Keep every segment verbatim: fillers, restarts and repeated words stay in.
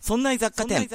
そんな雑貨店。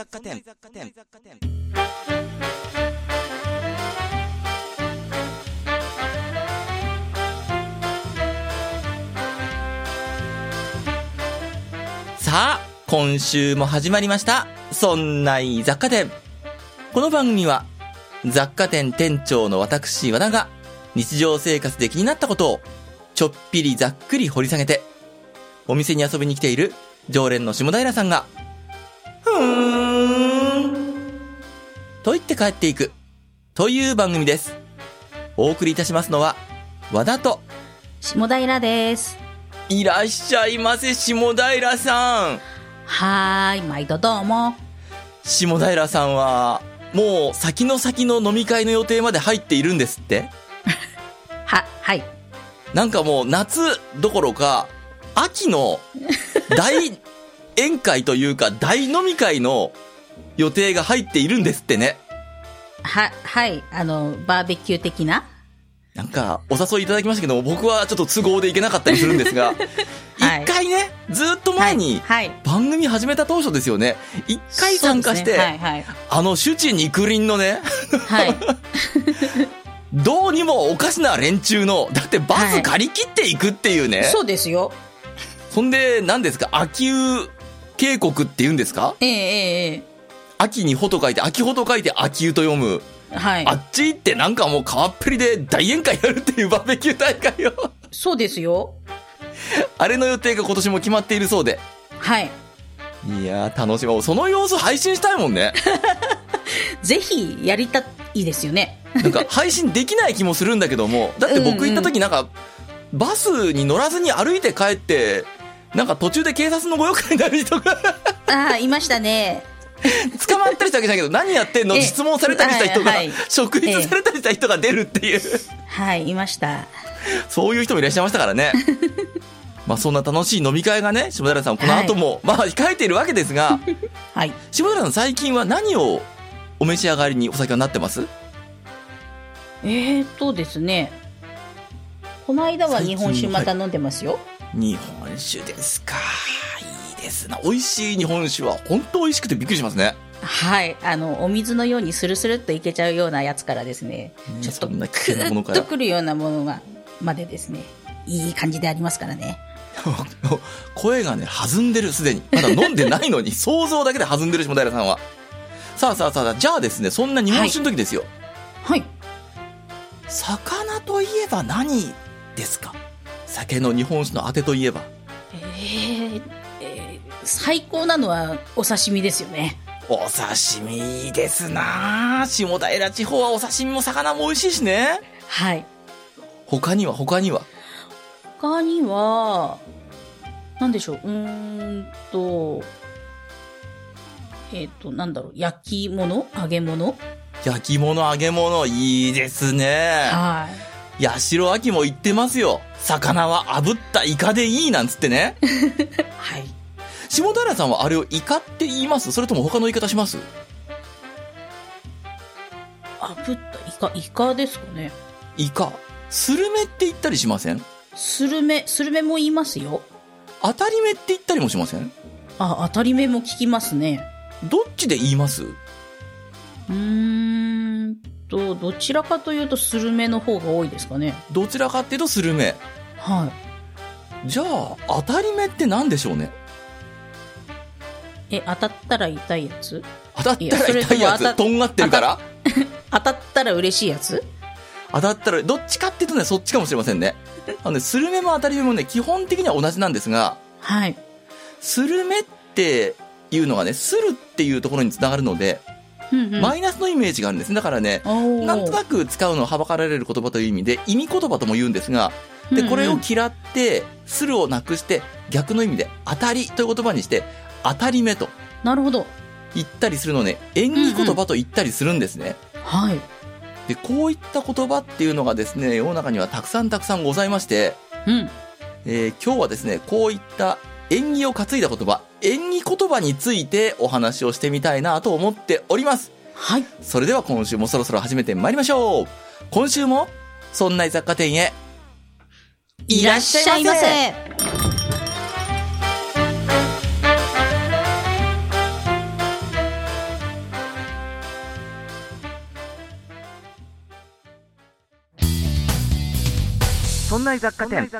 さあ、今週も始まりました。そんな雑貨店。この番組は雑貨店店長の私和田が日常生活で気になったことをちょっぴりざっくり掘り下げて、お店に遊びに来ている常連の下平さんがふーんと言って帰っていくという番組です。お送りいたしますのは和田と下平です。 いらっしゃいませ、下平さん。 はーい、毎度どうも。 下平さんはもう先の先の飲み会の予定まで入っているんですっては、はい。 なんかもう夏どころか秋の大宴会というか大飲み会の予定が入っているんですってね。 は、はい、あのバーベキュー的な。 なんかお誘いいただきましたけども、僕はちょっと都合で行けなかったりするんですが、一、はい、回ね、ずっと前に番組始めた当初ですよね。一回参加して、ね、はいはい、あの酒池肉林のね、はい、どうにもおかしな連中の、だってバス借り切っていくっていうね。 はい、そうですよ。 そんで何ですか、秋保渓谷って言うんですか。 ええええ。 秋に穂と書いて秋穂と書いて秋保と読む。はい、あっち行ってなんかもう川っぺりで大宴会やるっていうバーベキュー大会よ。 そうですよ。 あれの予定が今年も決まっているそうで。 はい。 いやー楽しみ。その様子配信したいもんね。 ぜひやりたいですよね。 なんか配信できない気もするんだけども、だって僕行った時なんか、うんうん、バスに乗らずに歩いて帰ってなんか途中で警察のご用件になる人がああいましたね。 捕まったりしたわけじゃないけど、何やってんの質問されたりした人が、はい、職質されたりした人が出るっていう、 はい、いました。 そういう人もいらっしゃいましたからね。まあそんな楽しい飲み会がね、下平さんこの後も、はい、まあ控えているわけですが、はい、下平さん最近は何をお召し上がりにお酒はなってます？ えーとですね、この間は日本酒また飲んでますよ。 日本酒ですか。ですな。美味しい日本酒は本当美味しくてびっくりしますね。 はい、あのお水のようにスルスルっといけちゃうようなやつからですね、ね、ちょっとクッとくるようなものがまでですね、いい感じでありますからね。 声がね弾んでる、すでにまだ飲んでないのに想像だけで弾んでる下平さんは。さあさあさあ、じゃあですね、そんな日本酒の時ですよ。 はい、はい、 魚といえば何ですか？酒の日本酒のあてといえば。 えー最高なのはお刺身ですよね。 お刺身ですな。下平地方はお刺身も魚も美味しいしね。 はい。 他には他には他には何でしょう。うーんとえっ、ー、となんだろう、焼き物、揚げ物。 焼き物、揚げ物、いいですね。 はい。 八代亜紀も言ってますよ。魚は炙ったイカでいいなんつってね。 はい。 下平さんはあれをイカって言います？それとも他の言い方します？ 炙ったイカ、イカですかね。 イカ、スルメって言ったりしません？ スルメ、スルメも言いますよ。 当たり目って言ったりもしません？ あ、当たり目も聞きますね。 どっちで言います？ うーんとどちらかというとスルメの方が多いですかね。 どちらかっていうとスルメ。 はい。 じゃあ当たり目って何でしょうね。 え、当たったら痛いやつ？ 当たったら痛いやつ？とんがってるから？ 当たったら嬉しいやつ？ 当たったら、どっちかっていうとね、そっちかもしれませんね。あのね、スルメも当たり目もね、基本的には同じなんですが、 はい。 スルメっていうのがね、スルっていうところにつながるので、うんうん、マイナスのイメージがあるんですね。だからね、なんとなく使うのをはばかられる言葉という意味で、意味言葉とも言うんですが、で、これを嫌って、スルをなくして、逆の意味で、当たりという言葉にして、当たり目と。 なるほど。 言ったりするのね、縁起言葉と言ったりするんですね。 うんうん、はい。 で、こういった言葉っていうのがですね、世の中にはたくさんたくさんございまして、 うん。 えー、今日はですね、こういった縁起を担いだ言葉、縁起言葉についてお話をしてみたいなと思っております。 はい。 それでは今週もそろそろ始めてまいりましょう。今週も、そんな雑貨店へ、 いらっしゃいませ。 そんな雑貨店。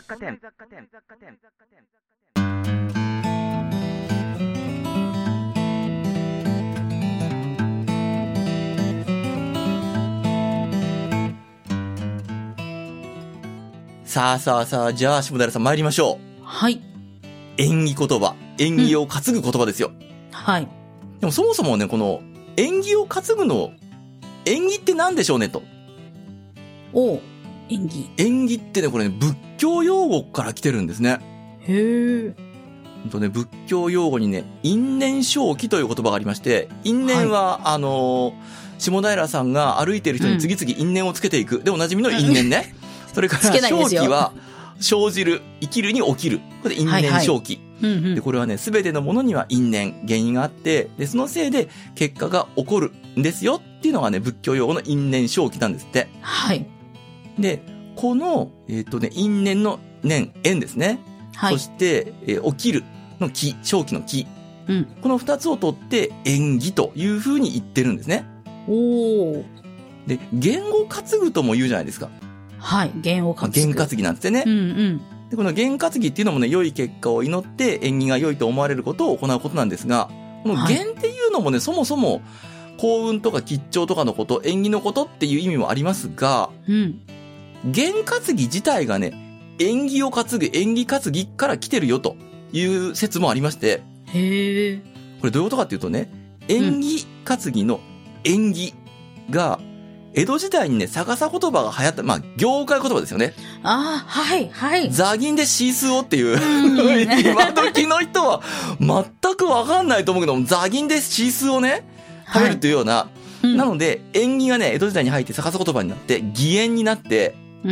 さあさあさあ、じゃあ下平さん参りましょう。はい。 縁起言葉、縁起を担ぐ言葉ですよ。 うん、はい。 でもそもそもね、この縁起を担ぐの、縁起って何でしょうねと。 おう、縁起。 縁起ってね、これね、仏教用語から来てるんですね。 へー。 ほんとね、仏教用語にね、因縁生起という言葉がありまして、因縁は、はい、あのー、下平さんが歩いている人に次々因縁をつけていく。うん、で、おなじみの因縁ね。それから、生起は、生じる、生きるに起きる。これで因縁生起。はいはい、うんうん、で、これはね、すべてのものには因縁、原因があって、で、そのせいで結果が起こるんですよっていうのがね、仏教用語の因縁生起なんですって。 はい。 で、この、えっとね、因縁の念、縁ですね。はい。そして、えー、起きるの起、生起の起。うん。この二つを取って縁起というふうに言ってるんですね。 おー。 で、言を担ぐとも言うじゃないですか。 はい。言を担ぐ。 言担ぎなんですね。 うんうん。 で、この言担ぎっていうのもね、良い結果を祈って縁起が良いと思われることを行うことなんですが、この言っていうのもね、はい、そもそも幸運とか吉兆とかのこと、縁起のことっていう意味もありますが、うん。言担ぎ自体がね、縁起を担ぐ、縁起担ぎから来てるよという説もありまして、 へー。 これどういうことかっていうとね、縁起担ぎの縁起が、江戸時代にね、逆さ言葉が流行った、まあ、業界言葉ですよね。 ああ、はい、はい。 座銀でシースオっていう、今時の人は全くわかんないと思うけども、座銀でシースオね、食べるというような、はいうん、なので、縁起がね、江戸時代に入って逆さ言葉になって、義縁になって、うん、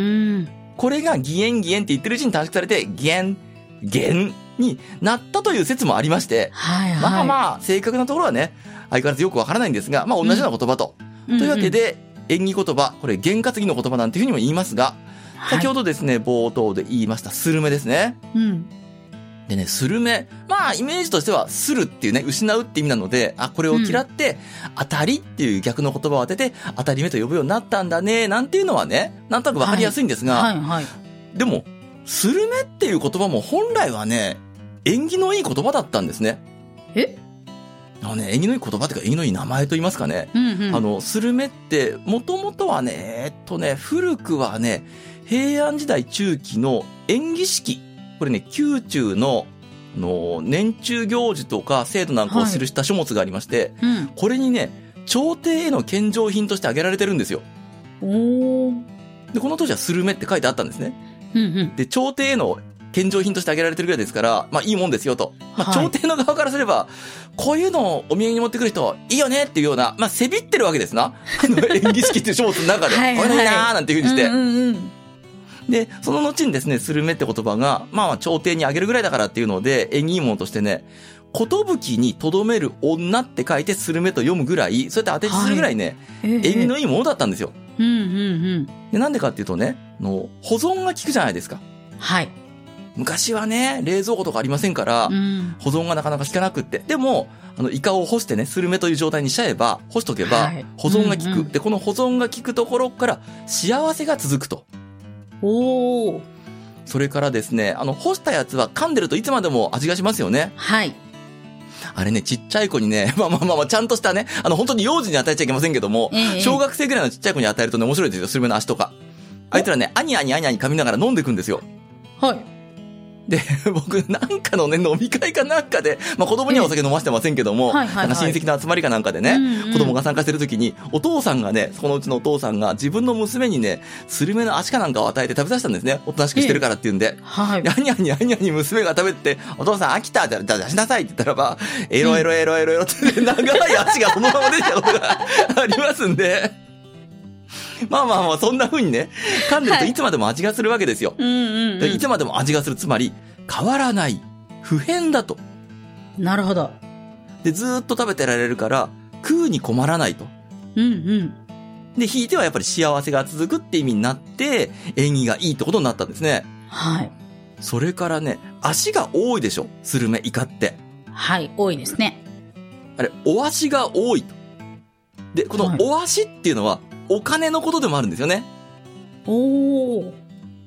これが義縁義縁って言ってるうちに短縮されて、義縁、義縁になったという説もありまして、 はいはい、 まあまあ、正確なところはね、相変わらずよくわからないんですが、まあ同じような言葉と。うん、というわけで、うんうん縁起言葉、これ験担ぎの言葉なんていうふうにも言いますが、はい、先ほどですね、冒頭で言いましたスルメですね。うん。でね、スルメ、まあイメージとしてはするっていうね、失うって意味なので、あ、これを嫌って、うん、当たりっていう逆の言葉を当てて、当たり目と呼ぶようになったんだね、なんていうのはね、なんとなくわかりやすいんですが、 はいはいはい、 でも、スルメっていう言葉も本来はね、縁起のいい言葉だったんですね。 えあのね、縁起のいい言葉っていうか、縁起のいい名前と言いますかね。うんうん、あの、スルメって、もともとはね、えっとね、古くはね、平安時代中期の縁起式。これね、宮中の、あの、年中行事とか制度なんかを記した書物がありまして、はいうん、これにね、朝廷への献上品として挙げられてるんですよ。 おー。 で、この当時はスルメって書いてあったんですね。 うんうん、 で、朝廷への献上品として挙げられてるぐらいですから、まあいいもんですよと。まあ、朝廷の側からすれば、はい、こういうのをお土産に持ってくる人、いいよねっていうような、まあせびってるわけですな。あの、縁起式っていう書物の中で、はいはい、こういうのいいなーなんていう風にして、うんうんうん。で、その後にですね、スルメって言葉が、まあ朝廷にあげるぐらいだからっていうので、縁起いいものとしてね、ことぶきにとどめる女って書いてスルメと読むぐらい、そうやって当て字するぐらいね、はい、縁起のいいものだったんですよ。 うんうんうん。 で、なんでかっていうとね、の保存が効くじゃないですか。 はい。 昔はね、冷蔵庫とかありませんから、うん、保存がなかなか効かなくって。でも、あの、イカを干してね、スルメという状態にしちゃえば、干しとけば、保存が効く、はいうんうん。で、この保存が効くところから幸せが続くと。 おー。 それからですね、あの、干したやつは噛んでるといつまでも味がしますよね。 はい。 あれね、ちっちゃい子にね、まあまあまあまあ、ちゃんとしたね、あの、本当に幼児に与えちゃいけませんけども、ええ、小学生ぐらいのちっちゃい子に与えるとね、面白いですよ、スルメの足とか。あいつらね、アニアニアニアニ噛みながら飲んでいくんですよ。 はい。 で、僕、なんかのね、飲み会かなんかで、まあ子供にはお酒飲ませてませんけども、はいはいはい、なんか親戚の集まりかなんかでね、うんうん、子供が参加してる時に、お父さんがね、そのうちのお父さんが自分の娘にね、スルメの足かなんかを与えて食べさせたんですね。おとなしくしてるからって言うんで。 はい。 アニアニアニアニ娘が食べて、お父さん飽きたって言ったら、出しなさいって言ったらば、エロエロエロエロエロって、長い足がそのまま出てきたことがありますんで、まあまあまあ、そんな風にね、噛んでるといつまでも味がするわけですよ。 はい、うんうんうん、 いつまでも味がする。つまり、変わらない。不変だと。 なるほど。 で、ずーっと食べてられるから、食うに困らないと。 うんうん。 で、ひいてはやっぱり幸せが続くって意味になって、縁起がいいってことになったんですね。 はい。 それからね、足が多いでしょ。スルメ、イカって。 はい、多いですね。 あれ、お足が多いと。で、このお足っていうのは、お金のことでもあるんですよね。 おー。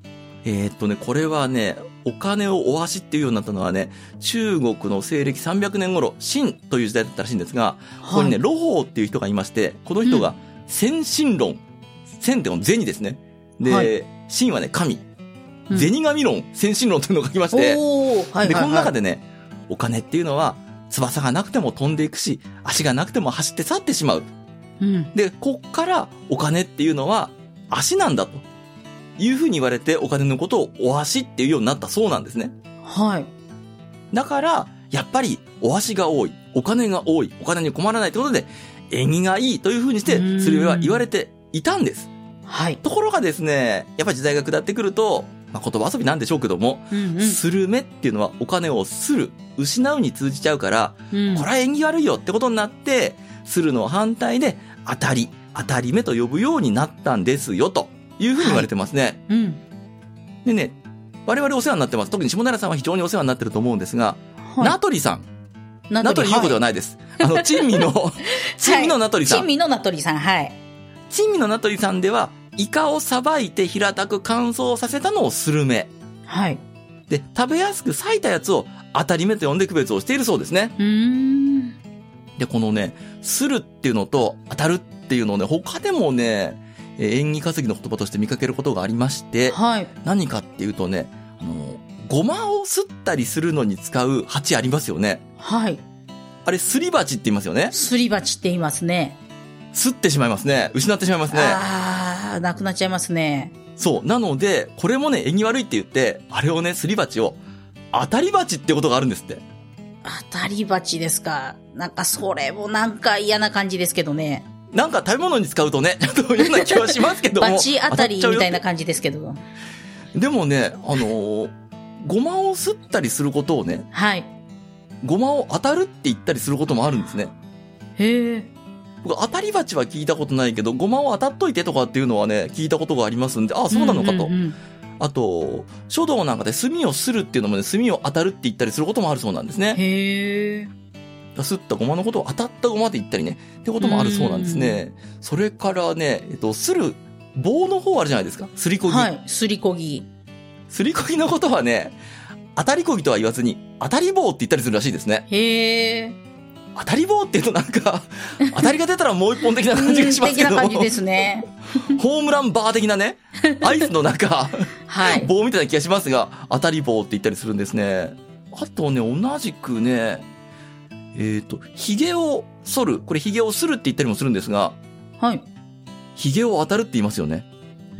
えー、っとね、これはね、お金をお箸っていうようになったのはね、中国の西暦さんびゃくねん頃、秦という時代だったらしいんですが、ここにね、盧法っていう人がいまして、この人が、先神論、先っての銭ですね。で、はい、神はね、神。銭神論、先神論というのを書きまして、 おー、はいはいはい、 で、この中でね、お金っていうのは、翼がなくても飛んでいくし、足がなくても走って去ってしまう。 うん、 で、こっからお金っていうのは足なんだというふうに言われて、お金のことをお足っていうようになったそうなんですね。 はい。 だから、やっぱりお足が多い、お金が多い、お金に困らないということで、縁起がいいというふうにして、鶴瓶は言われていたんです。 はい。 ところがですね、やっぱり時代が下ってくると、まあ、言葉遊びなんでしょうけども、 うんうん、 スルメっていうのはお金をする、失うに通じちゃうから、うん、これは縁起悪いよってことになって、するの反対で、当たり、当たり目と呼ぶようになったんですよ、というふうに言われてますね。はい、 うん、 でね、我々お世話になってます。特に下平さんは非常にお世話になってると思うんですが、はい、名取さん。名取優子ではないです。はい、あの、珍味の、珍味の名取さん。 珍味の名取さん、はい。 珍味の名取さんでは、イカをさばいて平たく乾燥させたのをスルメ。 はい。 で、食べやすく裂いたやつを当たり目と呼んで区別をしているそうですね。 うーん。 で、このね、するっていうのと当たるっていうのをね、他でもね、縁起担ぎの言葉として見かけることがありまして、 はい。 何かっていうとね、あの、ごまをすったりするのに使う鉢ありますよね。 はい。 あれ、すり鉢って言いますよね。 すり鉢って言いますね。 すってしまいますね。失ってしまいますね。 ああ、なくなっちゃいますね。 そう。なので、これもね、縁起悪いって言って、あれをね、すり鉢を、当たり鉢ってことがあるんですって。 当たり鉢ですか。なんか、それもなんか嫌な感じですけどね。 なんか食べ物に使うとね、ちょっと嫌な気はしますけども。 鉢当たりみたいな感じですけど。 でもね、あのー、ごまをすったりすることをね。 はい。 ごまを当たるって言ったりすることもあるんですね。 へえ。 僕、当たり鉢は聞いたことないけど、ごまを当たっといてとかっていうのはね、聞いたことがありますんで、ああ、そうなのかと。うんうんうん、あと、書道なんかで墨をするっていうのもね、墨を当たるって言ったりすることもあるそうなんですね。 へー。 すったごまのことを当たったごまって言ったりね、ってこともあるそうなんですね。それからね、えっと、する棒の方あるじゃないですか。すりこぎ。 はい、すりこぎ。 すりこぎのことはね、当たりこぎとは言わずに、当たり棒って言ったりするらしいですね。 へー。 当たり棒って言うとなんか、当たりが出たらもう一本的な感じがしますけど。 的な感じですね。 ホームランバー的なね、アイスのなんか、 はい、 棒みたいな気がしますが、当たり棒って言ったりするんですね。あとね、同じくね、えっと、髭を剃る。これ髭をするって言ったりもするんですが、 はい。 髭を当たるって言いますよね。 うん。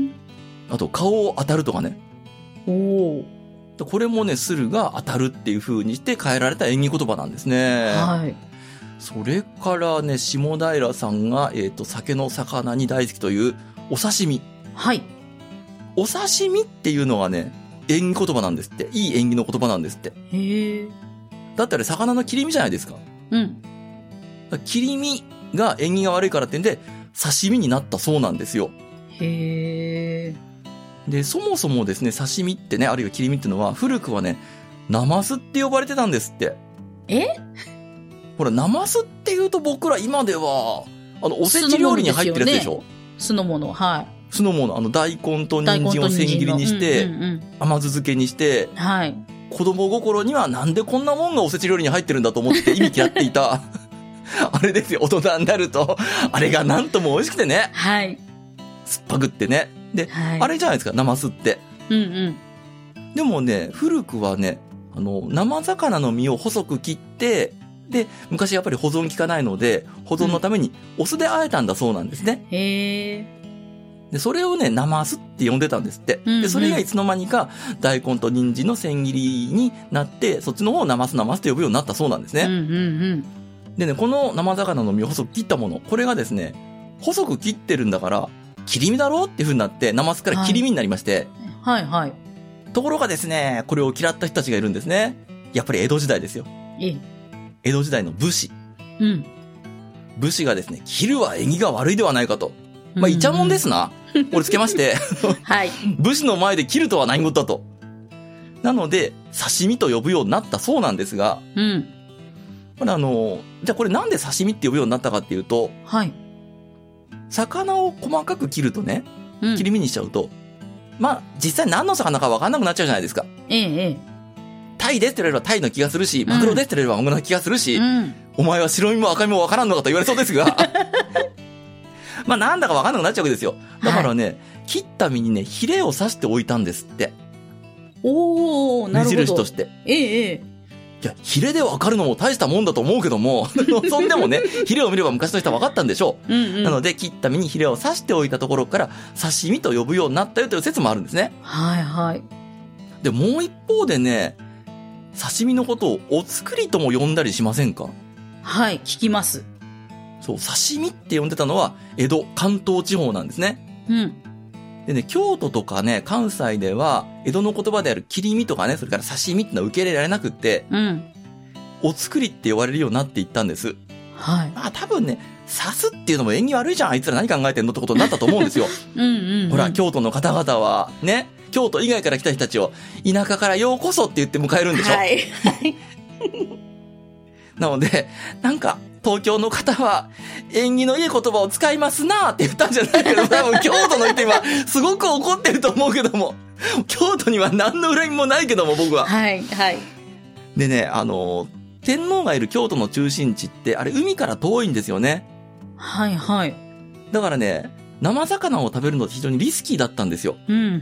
あと、顔を当たるとかね。 おー。 これもね、するが当たるっていう風にして変えられた縁起言葉なんですね。 はい。 それからね、下平さんが、えっと、酒の魚に大好きというお刺身。 はい。 お刺身っていうのがね、縁起言葉なんですって。いい縁起の言葉なんですって。 へえ。 だってあれ魚の切り身じゃないですか。 うん。 切り身が縁起が悪いからってんで、刺身になったそうなんですよ。 へえ。 で、そもそもですね、刺身ってね、あるいは切り身っていうのは、古くはね、ナマスって呼ばれてたんですって。 え？ ほら、ナマスって言うと僕ら今では、あの、おせち料理に入ってるやつでしょ？ 酢の物、はい。 酢の物、あの、大根と人参を千切りにして、うんうんうん、甘酢漬けにして、 はい。 子供心にはなんでこんなもんがおせち料理に入ってるんだと思って意味嫌っていた。あれですよ、大人になると、あれがなんとも美味しくてね。 はい。 酸っぱくってね。で、はい、あれじゃないですか、ナマスって。 うんうん。 でもね、古くはね、あの、生魚の身を細く切って、で、昔やっぱり保存効かないので、保存のためにお酢で和えたんだそうなんですね。 うん、へー。 で、それをね、ナマスって呼んでたんですって。 うんうん、 で、それがいつの間にか大根と人参の千切りになって、そっちの方をナマスナマスと呼ぶようになったそうなんですね。 うんうんうん、 でね、この生魚の身を細く切ったもの、これがですね、細く切ってるんだから、切り身だろうっていう風になって、ナマスから切り身になりまして。 はい、はい、はい。 ところがですね、これを嫌った人たちがいるんですね。やっぱり江戸時代ですよ。 え江戸時代の武士。 うん。 武士がですね、切るは縁起が悪いではないかと。まあ、イチャモンですな。これつけまして。 はい。 武士の前で切るとは何事だと。なので、刺身と呼ぶようになったそうなんですが。 うん。 これあの、じゃあこれなんで刺身って呼ぶようになったかっていうと。 はい。 魚を細かく切るとね、うん、切り身にしちゃうと、 まあ、実際何の魚か分かんなくなっちゃうじゃないですか。 ええ、ええ。 タイですって言われればタイの気がするし、マグロですって言われればマグロの気がするし、 うん、 お前は白身も赤身も分からんのかと言われそうですが、まあなんだか分かんなくなっちゃうわけですよ。だからね、はい、切った身にね、ヒレを刺しておいたんですって。 おー、なるほど。 目印として。 ええ、ええ。 いや、ヒレで分かるのも大したもんだと思うけども、そんでもね、ヒレを見れば昔の人は分かったんでしょう。うんうん、なので、切った身にヒレを刺しておいたところから、刺身と呼ぶようになったよという説もあるんですね。 はいはい。 で、もう一方でね、刺身のことをお作りとも呼んだりしませんか？ はい、聞きます。 そう、刺身って呼んでたのは、江戸、関東地方なんですね。 うん。 でね、京都とかね、関西では、江戸の言葉である切り身とかね、それから刺身ってのは受け入れられなくって、 うん。 お作りって呼ばれるようになっていったんです。 はい。 まあ多分ね、刺すっていうのも縁起悪いじゃん、あいつら何考えてんのってことになったと思うんですよ。 うんうん、うん。 ほら、京都の方々は、ね、京都以外から来た人たちを、田舎からようこそって言って迎えるんでしょ。 はい。 なので、なんか、東京の方は、縁起のいい言葉を使いますなーって言ったんじゃないけど、多分京都の人今、すごく怒ってると思うけども、京都には何の恨みもないけども、僕は。 はい、はい。 でね、あの、天皇がいる京都の中心地って、あれ、海から遠いんですよね。 はい、はい。 だからね、生魚を食べるのって非常にリスキーだったんですよ。 うん、うん、うん。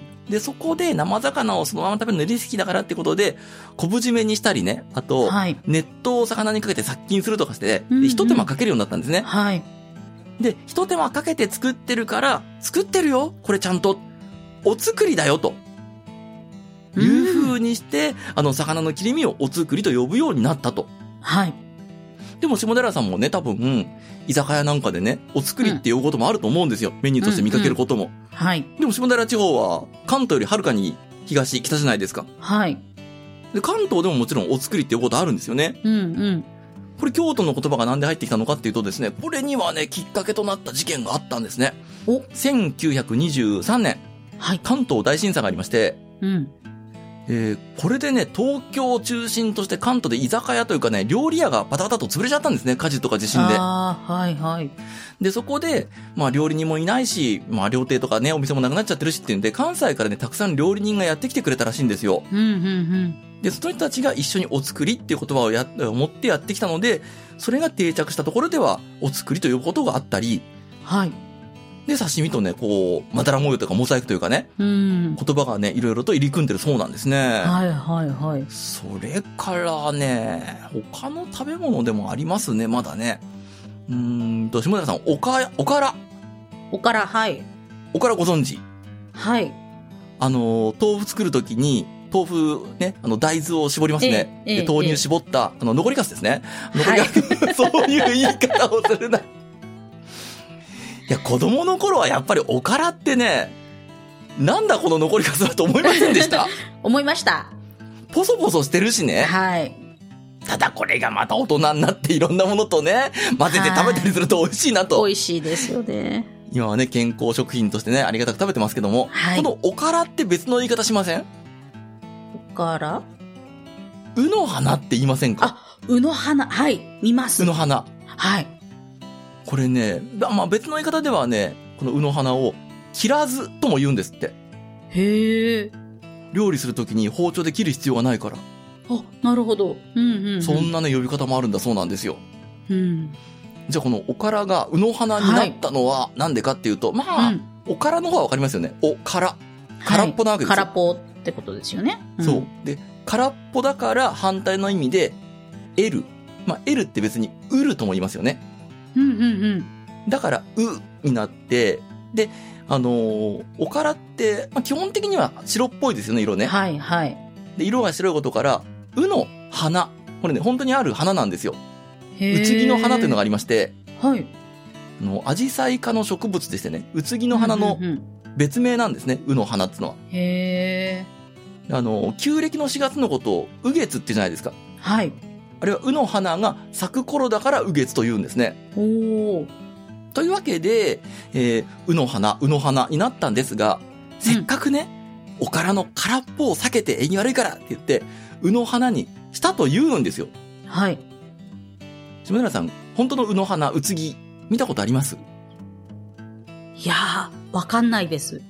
で、そこで生魚をそのまま食べるのリスキーだからってことで、昆布締めにしたりね、あと、はい、熱湯を魚にかけて殺菌するとかして、で、一手間かけるようになったんですね。 はい。 で、一手間かけて作ってるから、作ってるよこれちゃんと。お作りだよと。いう風にして、あの、魚の切り身をお作りと呼ぶようになったと。 はい。 でも、下寺さんもね、多分、居酒屋なんかでね、お作りって呼ぶこともあると思うんですよ。うん、メニューとして見かけることも。 うんうん、はい。 でも、下寺地方は、関東よりはるかに東、北じゃないですか。 はい。 で、関東でももちろんお作りって呼ぶことあるんですよね。 うんうん。 これ、京都の言葉がなんで入ってきたのかっていうとですね、これにはね、きっかけとなった事件があったんですね。 おせんきゅうひゃくにじゅうさんねん。 はい。 関東大震災がありまして、 うん。 えー、これでね、東京を中心として関東で居酒屋というかね、料理屋がバタバタと潰れちゃったんですね。火事とか地震で。 ああ、はいはい。 で、そこで、まあ料理人もいないし、まあ料亭とかね、お店もなくなっちゃってるしっていうんで、関西からね、たくさん料理人がやってきてくれたらしいんですよ。 うんうんうん。 で、その人たちが一緒にお作りっていう言葉をや、持ってやってきたので、それが定着したところでは、お作りということがあったり、 はい。 で、刺身とね、こう、まだら模様というかモザイクというかね、 うん、 言葉がね、いろいろと入り組んでるそうなんですね。 はいはいはい。 それからね、他の食べ物でもありますね、まだね。うーんと、下寺さん、おか、おから。 おから、はい。 おからご存知？ はい。 あの、豆腐作るときに、豆腐ね、あの、大豆を絞りますね。 ええ、 で豆乳絞った、あの、残りかすですね。残りかす、はい、そういう言い方をするな。いや、子供の頃はやっぱりおからってね、なんだこの残りかすだと思いませんでした？ 思いました。 ポソポソしてるしね。 はい。 ただこれがまた大人になっていろんなものとね、混ぜて食べたりすると美味しいなと。 美味しいですよね。 今はね、健康食品としてね、ありがたく食べてますけども、はい、このおからって別の言い方しません？ おからうの花って言いませんか？ あ、うの花。はい。見ます。 うの花。 はい。 これね、まあ別の言い方ではね、このうの花を切らずとも言うんですって。 へえ。 料理するときに包丁で切る必要がないから。 あ、なるほど。うんうん、うん。 そんなね、呼び方もあるんだそうなんですよ。 うん。 じゃあこのおからがうの花になったのはなんでかっていうと、はい、まあ、うん、おからの方はわかりますよね。おから。空っぽなわけですよ。 空っぽってことですよね。 うん、そう。で、空っぽだから反対の意味で、L。まあ、L って別にうるとも言いますよね。 うんうんうん。だから、うになって、で、あのー、おからって、まあ、基本的には白っぽいですよね、色ね。 はいはい。 で、色が白いことから、うの花。これね、本当にある花なんですよ。 へー。 うつぎの花というのがありまして、 はい。 あの、アジサイ科の植物でしてね、うつぎの花の別名なんですね、うの花っていうのは。 へー。あの、旧暦のしがつのことを、う月ってじゃないですか。 はい。 あれはうの花が咲く頃だからう月と言うんですね。 おー。 というわけで、えー、うの花、うの花になったんですが、せっかくね、うん、おからの空っぽを避けて縁起悪いからって言って、うの花にしたと言うんですよ。 はい。 下村さん、本当のうの花、うつぎ、見たことあります？ いやー、わかんないです。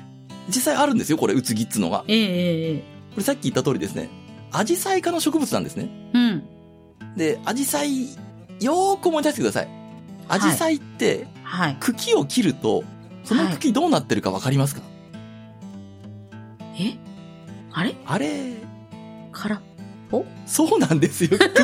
実際あるんですよ、これ、うつぎっつのが。 ええええ。 これさっき言った通りですね、アジサイ科の植物なんですね。 うん。 で、アジサイ、よーく思い出してください。アジサイって、 はい。 茎を切ると、その茎どうなってるかわかりますか？ え？あれあれ、 空っぽ？ そうなんですよ。茎って、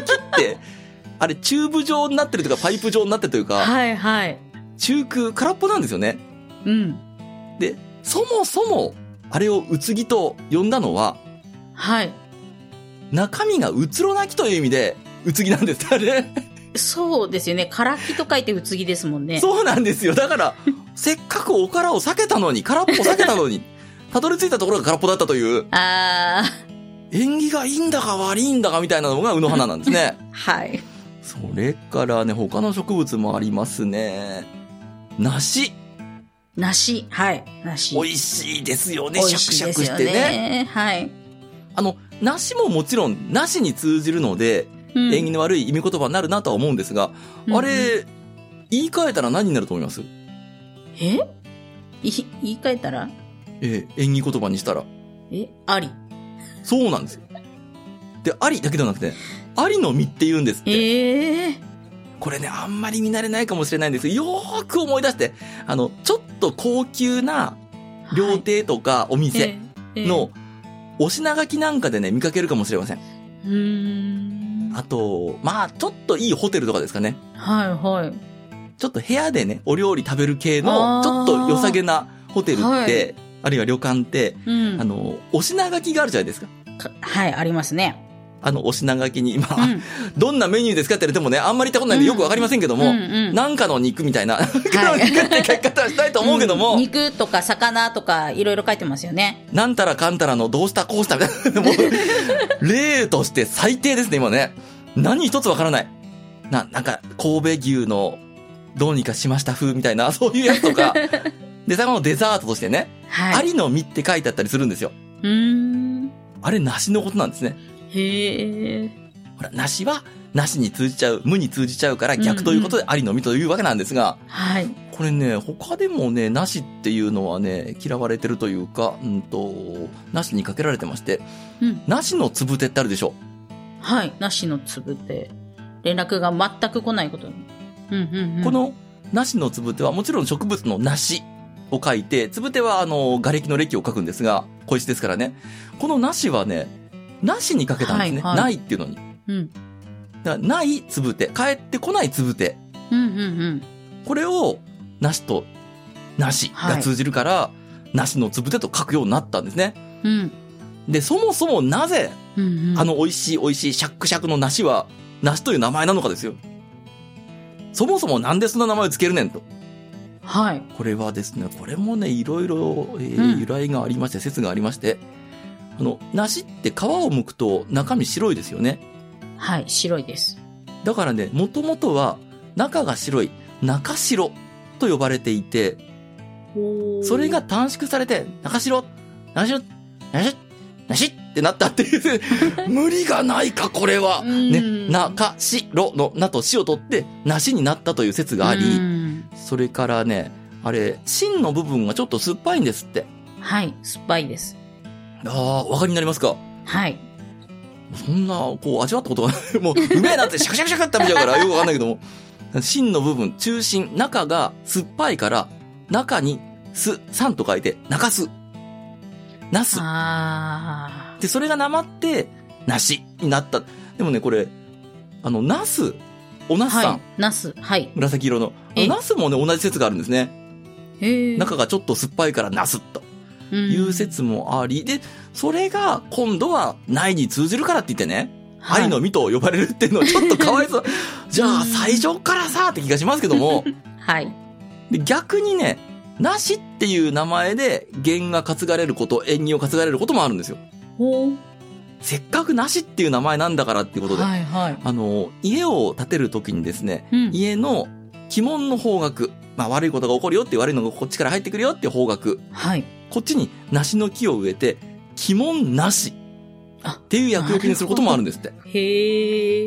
あれ、チューブ状になってるというか、パイプ状になってるというか、 はいはい。 中空、空っぽなんですよね。 うん。 で、そもそも、あれをうつぎと呼んだのは、 はい。 中身がうつろなきという意味で、うつぎなんです、あれ。 そうですよね。からきと書いてうつぎですもんね。 そうなんですよ。だから、せっかくおからを避けたのに、空っぽ避けたのに、たどり着いたところが空っぽだったという。 あー。縁起がいいんだか悪いんだかみたいなのがうの花なんですね。 はい。 それからね、他の植物もありますね。梨。 梨。はい。梨。 美味しいですよね。 シャクシャクしてね。はい。 あの、梨ももちろん、梨に通じるので、うん、縁起の悪い意味言葉になるなとは思うんですが、うん、あれ、言い換えたら何になると思います？ えい言い換えたらええ、縁起言葉にしたら。 えあり。 そうなんですよ。で、ありだけではなくて、ありの実って言うんですって。 ええー。 これね、あんまり見慣れないかもしれないんですけど、よーく思い出して、あの、ちょっと高級な料亭とかお店のお品書きなんかでね、見かけるかもしれません。 うーん。 あと、まあ、ちょっといいホテルとかですかね。 はいはい。 ちょっと部屋でね、お料理食べる系の、ちょっと良さげなホテルって、はい、あるいは旅館って、うん、あの、お品書きがあるじゃないですか。 かはい、ありますね。 あの、お品書きに、まあ、うん、どんなメニューですかって言われてもね、あんまり行ったことないんでよくわかりませんけども、うんうんうん、なんかの肉みたいな、なんかの肉って書き方はしたいと思うけども、 うん、肉とか魚とかいろいろ書いてますよね。 なんたらかんたらのどうしたこうしたみたいな、もう、例として最低ですね、今ね。何一つわからない。な、なんか、神戸牛のどうにかしました風みたいな、そういうやつとか、で、最後のデザートとしてね、はい、ありの実って書いてあったりするんですよ。 うーん。 あれ、梨のことなんですね。 へえ。 ほら、梨は、梨に通じちゃう、無に通じちゃうから逆ということでありの実というわけなんですが、 うんうん、はい。 これね、他でもね、梨っていうのはね、嫌われてるというか、うんと、梨にかけられてまして、うん、梨のつぶてってあるでしょ。 はい、梨のつぶて。連絡が全く来ないことに。うんうんうん、 この梨のつぶてはもちろん植物の梨を書いて、つぶてはあの、瓦礫の礫を書くんですが、小石ですからね。この梨はね、梨にかけたんですね。はいはい、ないっていうのに。うん。だからないつぶて、帰ってこないつぶて。 うんうんうん。これを、梨と梨が通じるから、はい、梨のつぶてと書くようになったんですね。 うん。 で、そもそもなぜ、 うんうん、 あの美味しい美味しいシャックシャクの梨は、梨という名前なのかですよ。そもそもなんでそんな名前をつけるねんと。 はい。 これはですね、これもね、いろいろ、えーうん、由来がありまして、説がありまして、あの、梨って皮を剥くと中身白いですよね。 はい、白いです。 だからね、もともとは中が白い、中白と呼ばれていて、それが短縮されて、中白、中白、中白、梨ってなったっていう無理がないかこれはね、中白のなとしを取って梨になったという説があり、それからね、あれ芯の部分がちょっと酸っぱいんですって。 はい、酸っぱいです。 ああ、お分かりになりますか？ はい。 そんなこう味わったことがないもううめえなってシャカシャカシャカって食べちゃうからよくわかんないけども、芯の部分中心中が酸っぱいから中に酢酸と書いて中酢。ナス。 あで、それがなまって、梨になった。でもね、これ、あの、ナス、おナスさん。 はい、ナス、はい。 紫色の。ナスもね、同じ説があるんですね。 へー。 中がちょっと酸っぱいからナスという説もあり、うん、で、それが今度はないに通じるからって言ってね、はい、愛の実と呼ばれるっていうのはちょっとかわいそう。じゃあ、最初からさって気がしますけども。 はい。 で、逆にね、梨っていう名前で弦が担がれること、縁起を担がれることもあるんですよ。 ほう。 せっかく梨っていう名前なんだからっていうことで、 はいはい、 あの、家を建てるときにですね、うん、家の鬼門の方角、まあ悪いことが起こるよって悪いのがこっちから入ってくるよっていう方角、 はい、 こっちに梨の木を植えて、鬼門梨っていう厄除けにすることもあるんですって。 へー。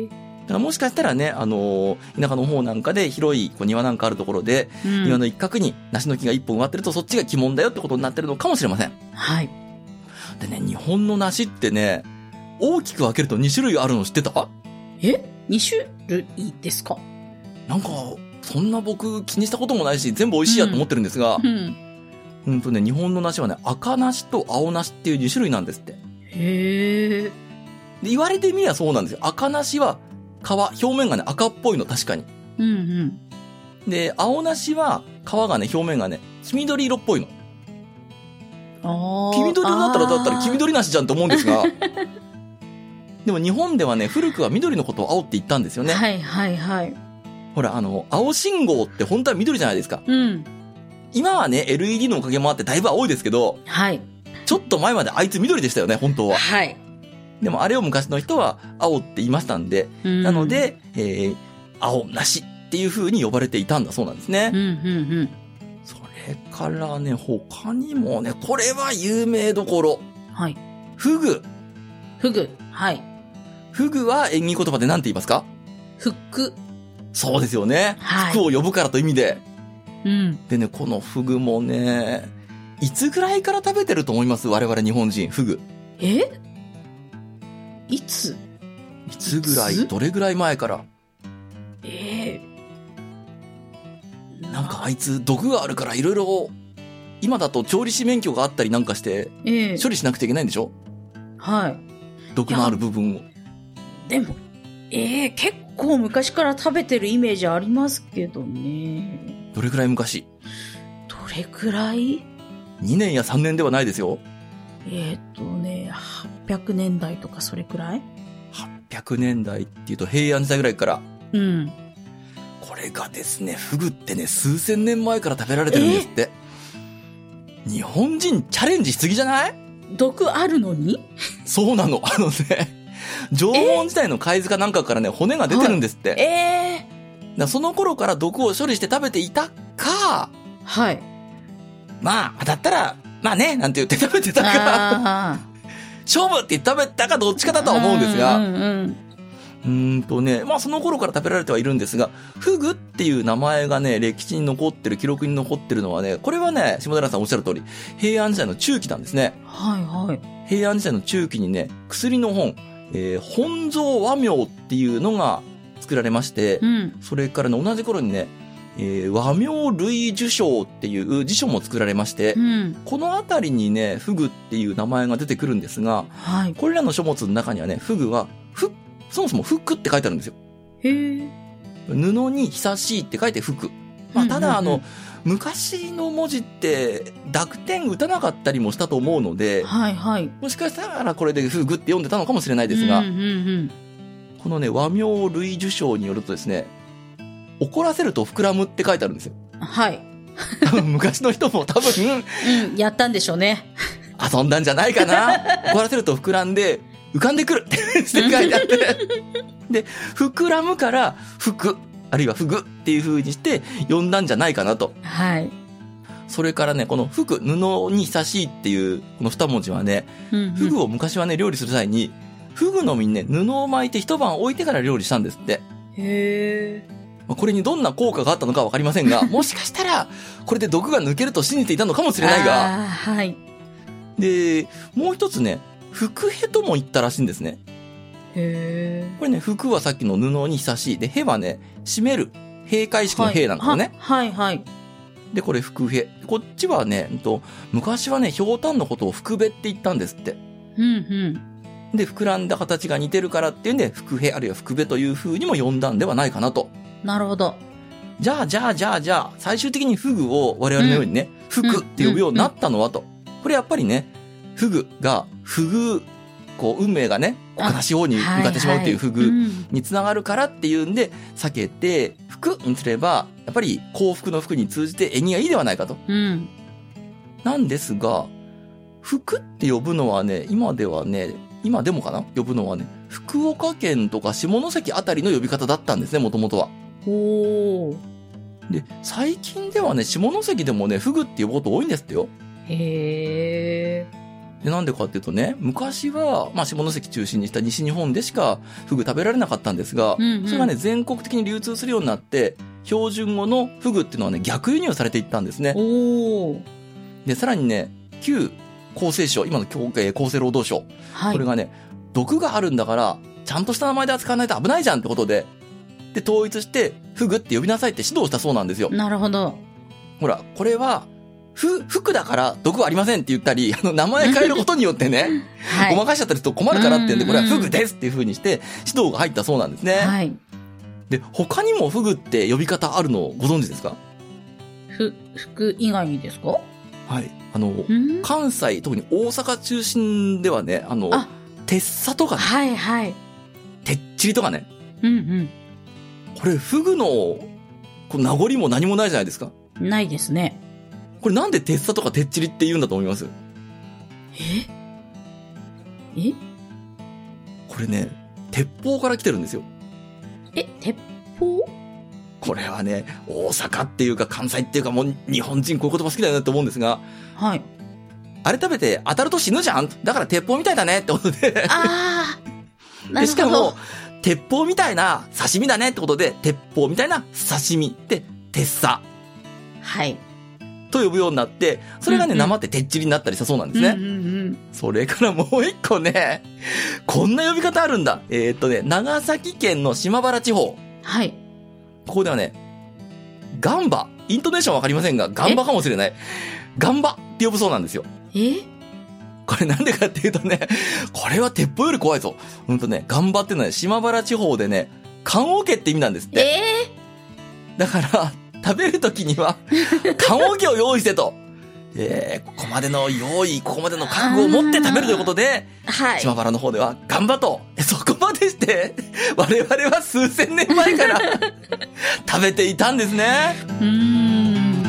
からもしかしたらね、あのー、田舎の方なんかで広いこう庭なんかあるところで、うん、庭の一角に梨の木が一本植わってるとそっちが鬼門だよってことになってるのかもしれません。 はい。 でね、日本の梨ってね、大きく分けるとに種類あるの知ってた？ え？ に 種類ですか？ なんか、そんな僕気にしたこともないし、全部美味しいやと思ってるんですが、うん。うんうんとね、日本の梨はね、赤梨と青梨っていうに種類なんですって。 へー。 で、言われてみりゃそうなんですよ。赤梨は皮、表面がね、赤っぽいの、確かに。 うんうん。 で、青梨は皮がね、表面がね、黄緑色っぽいの。 あ黄緑色だったら、だったら黄緑梨じゃんと思うんですが。でも日本ではね、古くは緑のことを青って言ったんですよね。 はいはいはい。 ほら、あの、青信号って本当は緑じゃないですか。 うん。 今はね、エルイーディー のおかげもあってだいぶ青いですけど、 はい。 ちょっと前まであいつ緑でしたよね、本当は。 はい。 でもあれを昔の人は青って言いましたんで、うん、なので、えー、青梨っていう風に呼ばれていたんだそうなんですね。 うんうんうん。 それからね、他にもね、これは有名どころ。 はい。 フグ。 フグ。はい。 フグは縁起言葉で何て言いますか？ 福。 そうですよね。 はい。 福を呼ぶからという意味で。 うん。 でね、このフグもね、いつぐらいから食べてると思います？我々日本人、フグ。 え？いつ？ いつぐらい？どれぐらい前から？ えー、なんかあいつ毒があるからいろいろ、今だと調理師免許があったりなんかして、処理しなくちゃいけないんでしょ？ はい。 毒のある部分を。 でも、えー、結構昔から食べてるイメージありますけどね。 どれくらい昔？ どれくらい？ にねんやさんねんではないですよ。 えっとね、はっぴゃくねんだいとかそれくらい？ はっぴゃくねんだいっていうと平安時代ぐらいから。 うん。 これがですね、フグってね、数千年前から食べられてるんですって。日本人チャレンジしすぎじゃない？ 毒あるのに？ そうなの。あのね、縄文時代の貝塚なんかからね、骨が出てるんですって。 はい、えー、だその頃から毒を処理して食べていたか、 はい。 まあ、だったら、まあね、なんて言って食べてたか、勝負って言って食べたかどっちかだとは思うんですが、うん、うん、うーんとね、まあその頃から食べられてはいるんですが、フグっていう名前がね、歴史に残ってる、記録に残ってるのはね、これはね、下寺さんおっしゃる通り、平安時代の中期なんですね。 はいはい。 平安時代の中期にね、薬の本、えー、本草和名っていうのが作られまして、 うん、 それからね、同じ頃にね、えー、和名類受賞っていう辞書も作られまして、 うん、 このあたりにね、フグっていう名前が出てくるんですが、 はい、 これらの書物の中にはね、フグは、ふ、そもそも服って書いてあるんですよ。 へー。 布に久しいって書いて服。まあ、ただ、あの、うんうんうん、昔の文字って濁点打たなかったりもしたと思うので、 はいはい、 もしかしたらこれでフグって読んでたのかもしれないですが、 うんうんうん、 このね、和名類受賞によるとですね、怒らせると膨らむって書いてあるんですよ。 はい。 昔の人も多分、 うん、やったんでしょうね。 遊んだんじゃないかな。怒らせると膨らんで、浮かんでくるって書いてあって。で、膨らむから、服、あるいはフグっていう風にして呼んだんじゃないかなと。 はい。 それからね、この服、布に久しいっていうこの二文字はね、 うんうん、 フグを昔はね、料理する際に、フグの実にね、布を巻いて一晩置いてから料理したんですって。 へー。 これにどんな効果があったのかはわかりませんが、もしかしたら、これで毒が抜けると信じていたのかもしれないが。 はい。 で、もう一つね、服へとも言ったらしいんですね。 へー。 これね、服はさっきの布に久しい。で、へはね、締める。閉会式の閉なんですよね。 はい、はい、はい。 で、これ服へ。こっちはね、昔はね、ひょうたんのことを服べって言ったんですって。 うんうん。 で、膨らんだ形が似てるからっていうんで、服へあるいは服べという風にも呼んだんではないかなと。 なるほど。 じゃあ、じゃあ、じゃあ、じゃあ、最終的にフグを我々のようにね、うん、服って呼ぶようになったのはと。これやっぱりね、フグが、フグ、こう、運命がね、悲しい方に向かってしまうっていうフグにつながるからっていうんで、避けて、服にすれば、やっぱり幸福の服に通じて縁起がいいではないかと。 うん。 なんですが、服って呼ぶのはね、今ではね、今でもかな呼ぶのはね、福岡県とか下関あたりの呼び方だったんですね、もともとは。 おー。 で、最近ではね、下関でもね、フグって呼ぶこと多いんですってよ。 へー。 で、なんでかっていうとね、昔は、まあ、下関中心にした西日本でしかフグ食べられなかったんですが、うんうん、それがね、全国的に流通するようになって、標準語のフグっていうのはね、逆輸入されていったんですね。 おー。 で、さらにね、旧厚生省、今の厚生労働省、はい、これがね、毒があるんだから、ちゃんとした名前で扱わないと危ないじゃんってことで、で、統一して、フグって呼びなさいって指導したそうなんですよ。 なるほど。 ほら、これは、ふ、服だから毒はありませんって言ったり、あの、名前変えることによってね、はい、ごまかしちゃったりすると困るからって言うんで、これはフグですっていう風にして、指導が入ったそうなんですね。はい。で、他にもフグって呼び方あるのご存知ですか？ ふ、服以外にですか？ はい。あの、関西、特に大阪中心ではね、あの、あてっさとかね。 はいはい。 てっちりとかね。 うんうん。 これ、フグの、こう名残も何もないじゃないですか。 ないですね。 これなんでてっさとかてっちりって言うんだと思います？ ええこれね、鉄砲から来てるんですよ。 え、鉄砲？ これはね、大阪っていうか関西っていうかもう日本人こういう言葉好きだよなって思うんですが。 はい。 あれ食べて当たると死ぬじゃん。だから鉄砲みたいだねってことで。 ああ。なるほど。 で、しかも、鉄砲みたいな刺身だねってことで、鉄砲みたいな刺身って鉄さ。 はい。 と呼ぶようになって、それがね、うんうん、生っててっちりになったりしたそうなんですね。 うんうんうん、 それからもう一個ね、こんな呼び方あるんだ。えー、っとね、長崎県の島原地方。 はい。 ここではね、ガンバ。イントネーションわかりませんが、ガンバかもしれない。ガンバって呼ぶそうなんですよ。 え？ これなんでかっていうとね、これは鉄砲より怖いぞ。ほんとね、ガンバっていうのはね、島原地方でね、棺桶って意味なんですって。 えー、だから、食べるときには、棺桶を用意してと。えー、ここまでの用意、ここまでの覚悟を持って食べるということで、はい、島原の方では、ガンバと、そこまでして、我々は数千年前から食べていたんですね。 うーん。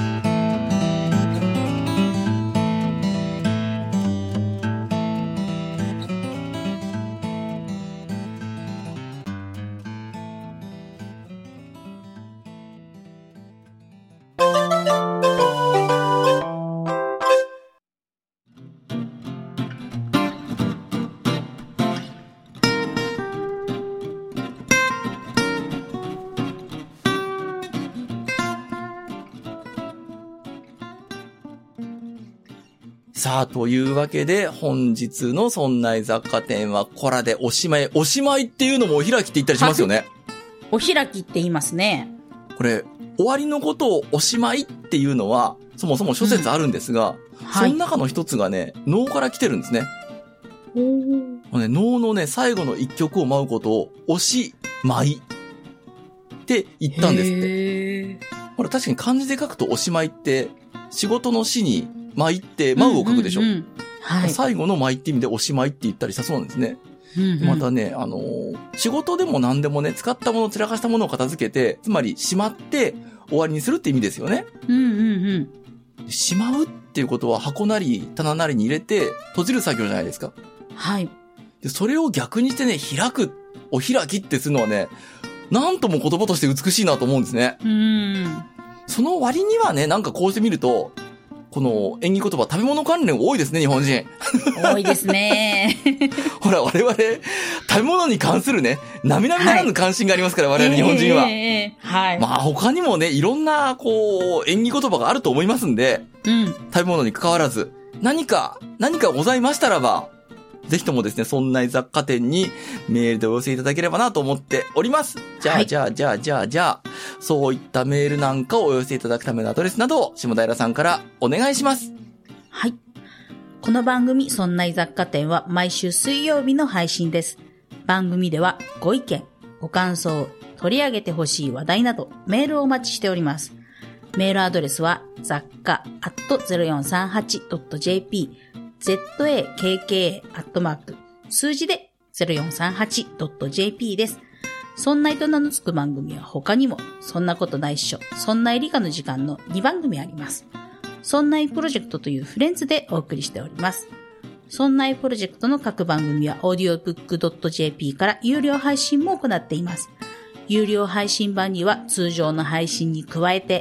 さあ、というわけで、本日のそんない雑貨店は、これでおしまい。おしまいっていうのもお開きって言ったりしますよね。 お開きって言いますね。 これ、終わりのことをおしまいっていうのは、そもそも諸説あるんですが、うんはい、その中の一つがね、能から来てるんですね。 おー。 ね、能のね、最後の一曲を舞うことを、おしまいって言ったんですって。 へー。 ほら、確かに漢字で書くとおしまいって、仕事のしに、舞って舞うを書くでしょ、うんうんうんはい、最後の舞って意味でおしまいって言ったりしたそうなんですね、 うんうん、 またねあのー、仕事でも何でもね使ったもの散らかしたものを片付けてつまりしまって終わりにするって意味ですよね、 うんうんうん、しまうっていうことは箱なり棚なりに入れて閉じる作業じゃないですか。 はいでそれを逆にしてね開くお開きってするのはねなんとも言葉として美しいなと思うんですね。 うんその割にはねなんかこうしてみるとこの演技言葉、食べ物関連多いですね、日本人。 多いですね。 ほら、我々、食べ物に関するね、並々ならぬ関心がありますから、はい、我々日本人は。 えー、はい。 まあ、他にもね、いろんな、こう、演技言葉があると思いますんで、 うん。 食べ物に関わらず、何か、何かございましたらば、ぜひともですね、そんな雑貨店にメールでお寄せいただければなと思っております。じゃあ、はい、じゃあ、じゃあ、じゃあ、じゃあ、そういったメールなんかをお寄せいただくためのアドレスなどを下平さんからお願いします。 はい。この番組、そんな雑貨店は毎週水曜日の配信です。番組ではご意見、ご感想、取り上げてほしい話題などメールをお待ちしております。メールアドレスは雑貨 アットゼロよんさんはちドットジェーピーゼットエーケーケー アットマーク数字で ゼロよんさんはちドットジェーピー です。そんないと名の付く番組は他にも、そんなことないっしょ、そんない理科の時間のにばん組あります。そんないプロジェクトというフレンズでお送りしております。そんないプロジェクトの各番組は オーディオブックドットジェーピー から有料配信も行っています。有料配信版には通常の配信に加えて、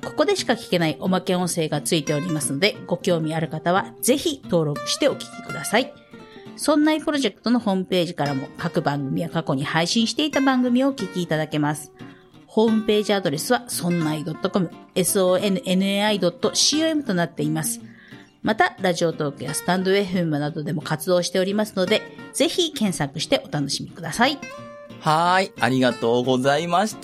ここでしか聞けないおまけ音声がついておりますので、ご興味ある方はぜひ登録してお聞きください。そんないプロジェクトのホームページからも各番組や過去に配信していた番組をお聞きいただけます。ホームページアドレスは ソンナイドットコム、ソンナイドットコム となっています。また、ラジオトークやスタンド エフエム などでも活動しておりますので、ぜひ検索してお楽しみください。 はーい、ありがとうございました。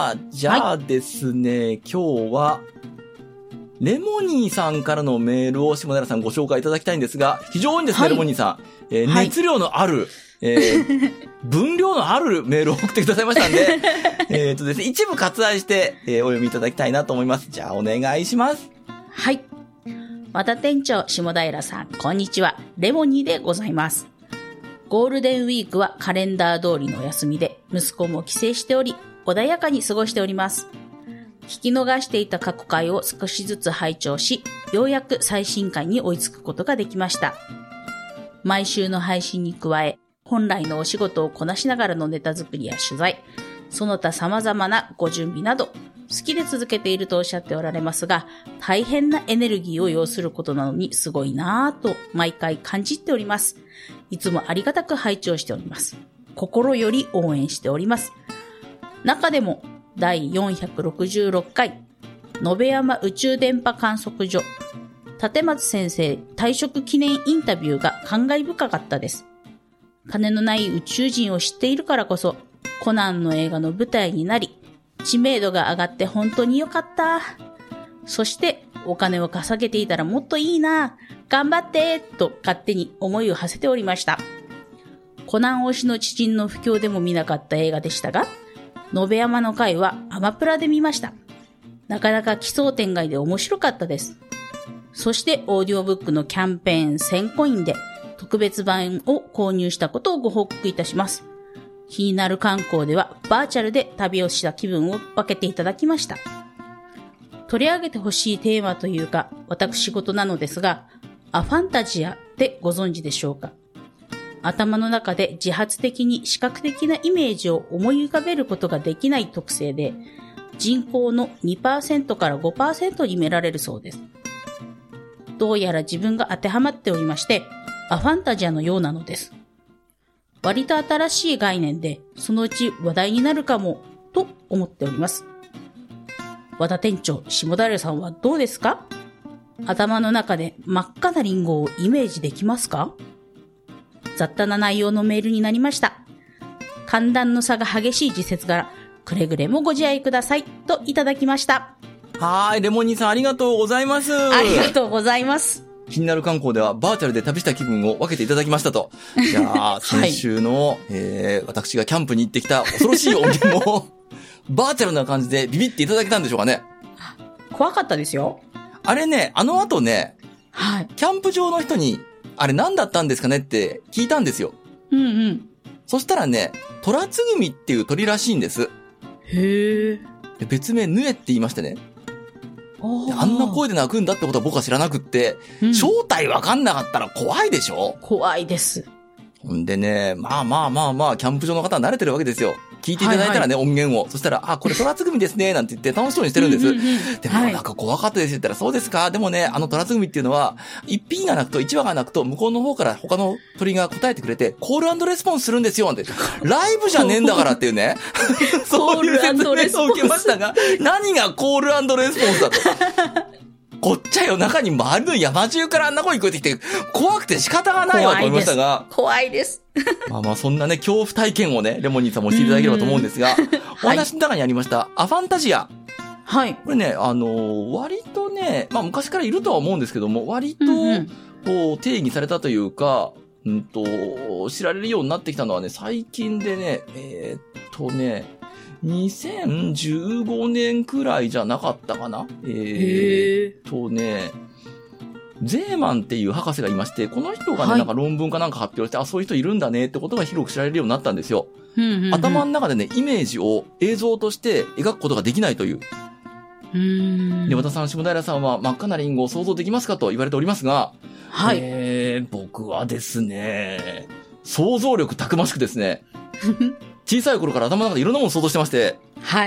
じゃあですね、はい、今日は、レモニーさんからのメールを下平さんご紹介いただきたいんですが、非常にですね、はい、レモニーさん、えーはい、熱量のある、えー、分量のあるメールを送ってくださいましたんで、えっとですね、一部割愛して、えー、お読みいただきたいなと思います。じゃあお願いします。 はい。和田店長、下平さん、こんにちは。レモニーでございます。ゴールデンウィークはカレンダー通りのお休みで、息子も帰省しており、穏やかに過ごしております。聞き逃していた過去回を少しずつ拝聴し、ようやく最新回に追いつくことができました。毎週の配信に加え、本来のお仕事をこなしながらのネタ作りや取材、その他様々なご準備など、好きで続けているとおっしゃっておられますが、大変なエネルギーを要することなのにすごいなぁと毎回感じております。いつもありがたく拝聴しております。心より応援しております。中でも、だいよんひゃくろくじゅうろっかい、野辺山宇宙電波観測所、立松先生退職記念インタビューが感慨深かったです。金のない宇宙人を知っているからこそ、コナンの映画の舞台になり、知名度が上がって本当によかった。そして、お金を稼げていたらもっといいな。頑張ってと勝手に思いを馳せておりました。コナン推しの知人の不況でも見なかった映画でしたが、野辺山の回はアマプラで見ました。なかなか奇想天外で面白かったです。そしてオーディオブックのキャンペーンせんコインで特別版を購入したことをご報告いたします。気になる観光ではバーチャルで旅をした気分を分けていただきました。取り上げてほしいテーマというか私事なのですが、アファンタジアってご存知でしょうか？頭の中で自発的に視覚的なイメージを思い浮かべることができない特性で、人口の にパーセント から ごパーセント に見られるそうです。どうやら自分が当てはまっておりまして、アファンタジアのようなのです。割と新しい概念で、そのうち話題になるかも、と思っております。和田店長、下平さんはどうですか？頭の中で真っ赤なリンゴをイメージできますか？雑多な内容のメールになりました。寒暖の差が激しい時節柄、くれぐれもご自愛ください、といただきました。 はーい、レモニーさんありがとうございます。 ありがとうございます。 気になる観光ではバーチャルで旅した気分を分けていただきましたと。じゃあ、先週の、はい、えー、私がキャンプに行ってきた恐ろしい音源も、バーチャルな感じでビビっていただけたんでしょうかね。 怖かったですよ。 あれね、あの後ね、 はい、 キャンプ場の人に、あれ何だったんですかねって聞いたんですよ。 うんうん。 そしたらね、トラツグミっていう鳥らしいんです。 へえ。別名ヌエって言いましてね。あんな声で鳴くんだってことは僕は知らなくって、うん、正体わかんなかったら怖いでしょ？ 怖いです。 ほんでね、まあまあまあまあ、キャンプ場の方は慣れてるわけですよ。聞いていただいたらね、はいはい、音源を。そしたら、あ、これトラツグミですね、なんて言って楽しそうにしてるんです。うんうんうん、でも、なんか怖かったですって言ったら、そうですか。でもね、あのトラツグミっていうのは、一匹が鳴くと、一羽が鳴くと、向こうの方から他の鳥が答えてくれて、コール&レスポンスするんですよ、なんて。ライブじゃねえんだからっていうね。そういう説明を受けましたが、何がコール&レスポンスだと。こっちゃ夜中に周りの山中からあんな声聞こえてきて、怖くて仕方がないわと思いましたが。 怖いです。 まあまあそんなね、恐怖体験をね、レモニーさんもしていただければと思うんですが、お話の中にありました、はい、アファンタジア。 はい。 これね、あのー、割とね、まあ昔からいるとは思うんですけども、割と、こう、定義されたというか、うんと、知られるようになってきたのはね、最近でね、えー、っとね、にせんじゅうごねんくらいじゃなかったかな？えー、っとね、ゼーマンっていう博士がいまして、この人がね、はい、なんか論文かなんか発表して、あ、そういう人いるんだねってことが広く知られるようになったんですよ。 うんうんうん、 頭の中でね、イメージを映像として描くことができないという。 うーん。 で、和田さん、下平さんは真っ赤なリンゴを想像できますかと言われておりますが、 はい。 えー、僕はですね、想像力たくましくですね、小さい頃から頭の中でいろんなものを想像してまして、 はい。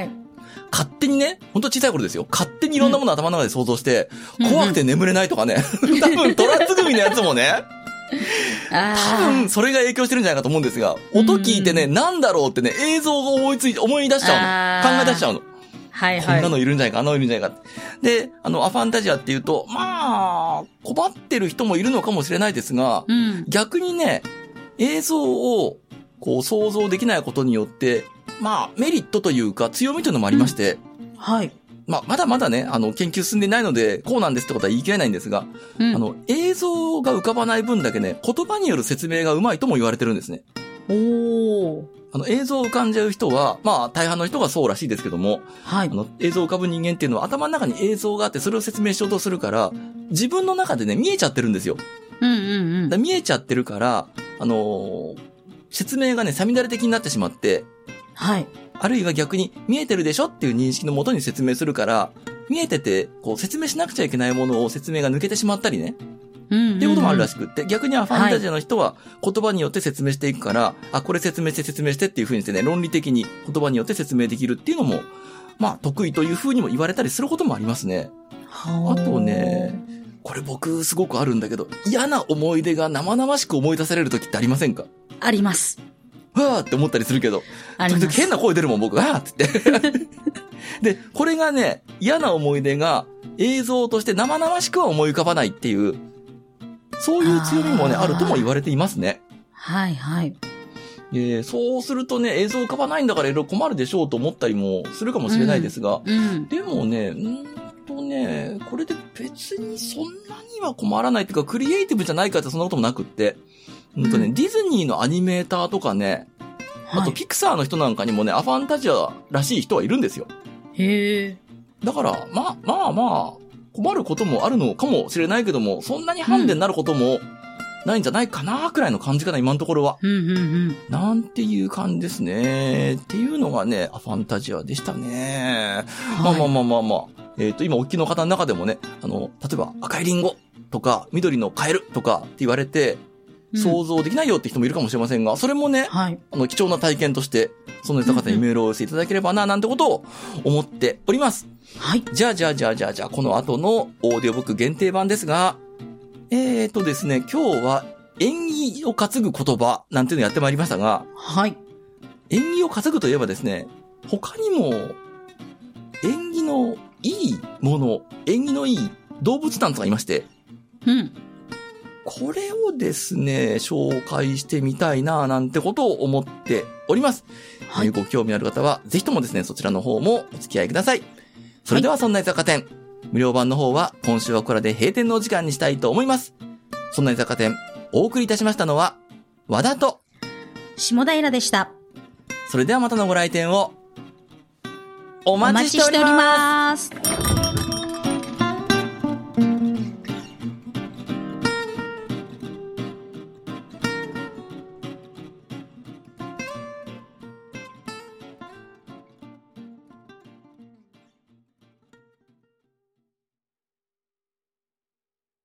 勝手にね、ほんと小さい頃ですよ。勝手にいろんなものを頭の中で想像して、うん、怖くて眠れないとかね。多分トラツグミのやつもね。多分それが影響してるんじゃないかと思うんですが、音聞いてね、なんだろうってね、映像を思いついて、思い出しちゃうの。考え出しちゃうの。 はいはい。 こんなのいるんじゃないか、あのいるんじゃないか。で、あの、アファンタジアっていうと、まあ、困ってる人もいるのかもしれないですが、うん、逆にね、映像をこう想像できないことによって、まあ、メリットというか強みというのもありまして、うん、はい。まあ、まだまだね、あの、研究進んでないので、こうなんですってことは言い切れないんですが、うん、あの、映像が浮かばない分だけね、言葉による説明がうまいとも言われてるんですね。おー。あの、映像浮かんじゃう人は、まあ、大半の人がそうらしいですけども、はい。あの、映像浮かぶ人間っていうのは頭の中に映像があって、それを説明しようとするから、自分の中でね、見えちゃってるんですよ。うんうんうん。だ見えちゃってるから、あのー、説明がね、さみだれ的になってしまって、はい。あるいは逆に、見えてるでしょっていう認識のもとに説明するから、見えてて、こう、説明しなくちゃいけないものを説明が抜けてしまったりね。うんうんうん、っていうこともあるらしくって、逆にはファンタジアの人は言葉によって説明していくから、はい、あ、これ説明して説明してっていう風にしてね、論理的に言葉によって説明できるっていうのも、まあ得意という風にも言われたりすることもありますね。あとね、これ僕すごくあるんだけど、嫌な思い出が生々しく思い出される時ってありませんか？ あります。 わーって思ったりするけど、時々変な声出るもん僕、わーって言って。で、これがね、嫌な思い出が映像として生々しくは思い浮かばないっていう、そういう強みもね、あるとも言われていますね。 はいはい。 えー、そうするとね、映像浮かばないんだからいろいろ困るでしょうと思ったりもするかもしれないですが、うんうん、でもね、うんとね、これで別にそんなには困らないっていうか、クリエイティブじゃないかってそんなこともなくって、うんとね、うん、ディズニーのアニメーターとかね、あとピクサーの人なんかにもね、アファンタジアらしい人はいるんですよ。へー。だから、まあまあまあ、困ることもあるのかもしれないけども、そんなにハンデになることもないんじゃないかなくらいの感じかな、今のところは。うんうんうん。なんていう感じですね。っていうのがね、アファンタジアでしたね。はい、まあまあまあまあまあ。えっと、今、おっきの方の中でもね、あの、例えば赤いリンゴとか、緑のカエルとかって言われて、想像できないよって人もいるかもしれませんが、それもね、はい、あの、貴重な体験として、その方にメールをしていただければな、なんてことを思っております。はい。じゃあ、じゃあ、じゃあ、じゃあ、じゃあ、この後のオーディオブック限定版ですが、えーとですね、今日は縁起を担ぐ言葉なんていうのをやってまいりましたが、はい。縁起を担ぐといえばですね、他にも、縁起のいいもの、縁起のいい動物なんかがいまして、うん。これをですね、紹介してみたいな、なんてことを思っております。はい。ご興味ある方は、ぜひともですね、そちらの方もお付き合いください。それでは、そんな雑貨店、はい、無料版の方は、今週はこれで閉店のお時間にしたいと思います。そんな雑貨店、お送りいたしましたのは、和田と、 下平でした。 それではまたのご来店を、お待ちしております。